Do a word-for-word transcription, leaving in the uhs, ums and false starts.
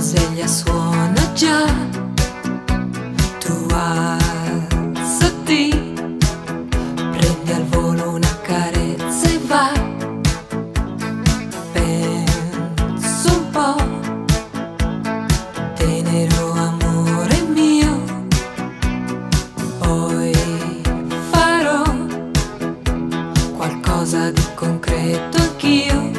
sveglia suona già, tu alzati, prendi al volo una carezza e va. Penso un po', tenero amore mio, poi farò qualcosa di concreto anch'io.